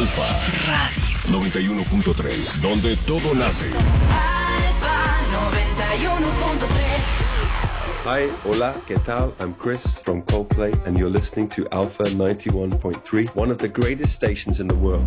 Alfa Radio 91.3, donde todo nace. Alfa 91.3. Hi, hola, ¿qué tal? I'm Chris from Coldplay, and you're listening to Alpha 91.3, one of the greatest stations in the world.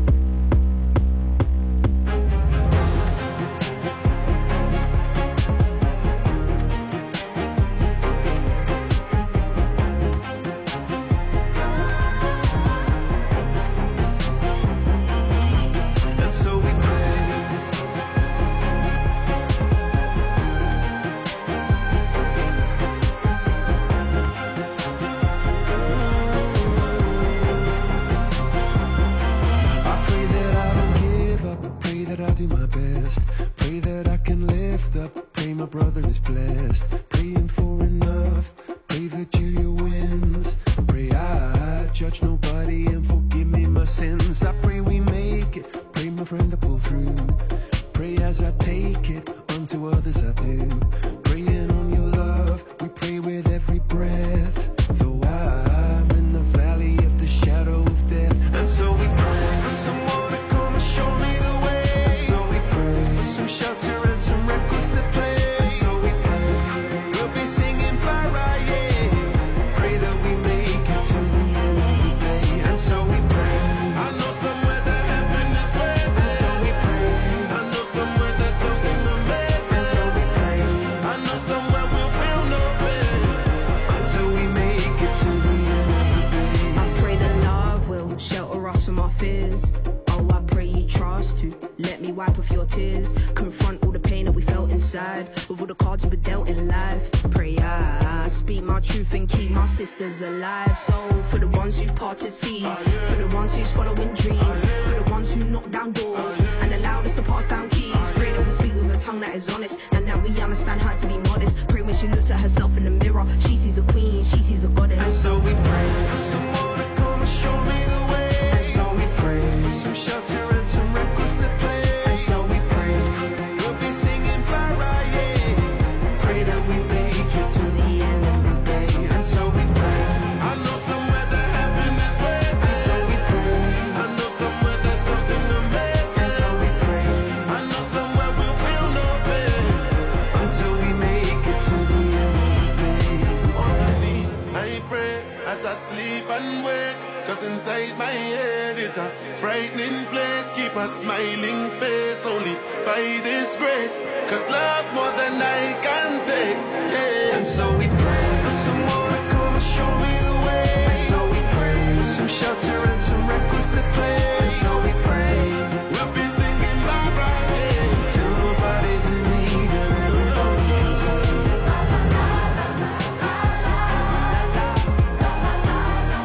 Alive, so for the ones who parted seas, for the ones who's following dreams, for the ones who knock down doors and allowed us to pass down keys. Pray that we speak with a tongue that is honest and that we understand how to be modest. Pray when she looks at herself in the mirror, she sees a queen, she sees a goddess. And so we pray for someone to come and show me the way. And so we pray for some shelter and some records to play. And so we pray we'll be singing para, yeah. Pray that we make it to the end of the day. And so we pray. I know somewhere that happiness waits. And so we pray. I know somewhere there's something amazing. And so we pray. I know somewhere we'll feel no pain until we make it to the end of the day. On my knees, I pray as I sleep and wake. 'Cause inside my head is a frightening place. Keep a smiling face only by this grace. 'Cause love's more than I can take. Yeah. And so we pray for someone to come and show me the way. And so we pray for some shelter and some records to play. And so we pray we'll be singing bye bye, yeah, till nobody's in need and everybody can say la la la la la la la la la la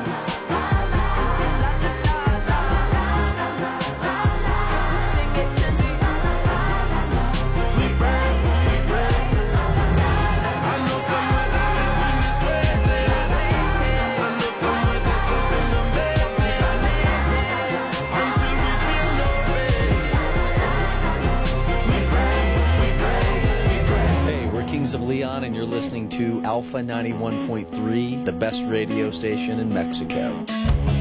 la. Sing it to me. We pray, we pray. I know somewhere that happiness waiting. I know somewhere there's something amazing. Until we feel no pain. We pray, we pray, we pray. Hey, we're Kings of Leon, and you're listening to Alpha 91.3, the best radio station in Mexico.